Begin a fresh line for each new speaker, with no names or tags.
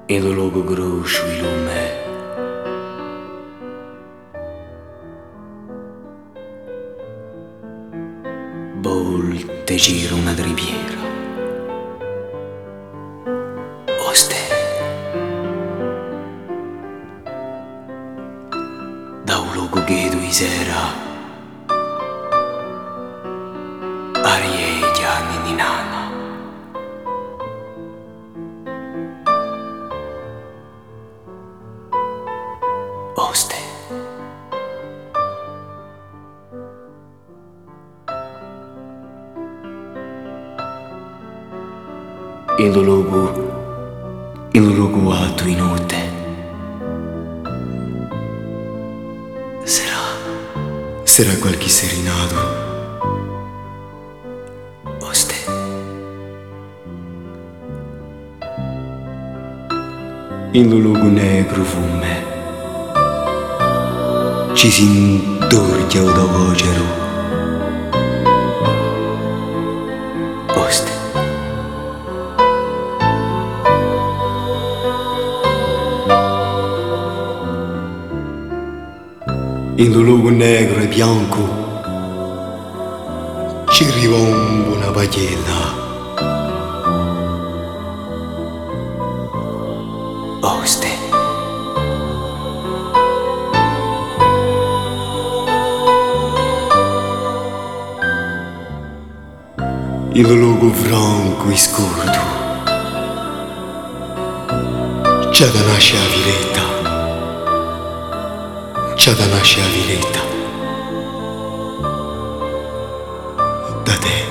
e do logo grosso il lume. Volte gira una riviera. Oste. Da un logo che tu sera. Arieglia ninana. Oste. Il luogo alto in notte. Sarà qualche serenato. Oste. In un luogo negro fume. Ci si intorcia da vocero. Oste. In un luogo negro e bianco ci rivomba una pagliella. Oste. In un luogo franco e scurto c'è da nascere la viletta. C'è da nascere la viletta da te.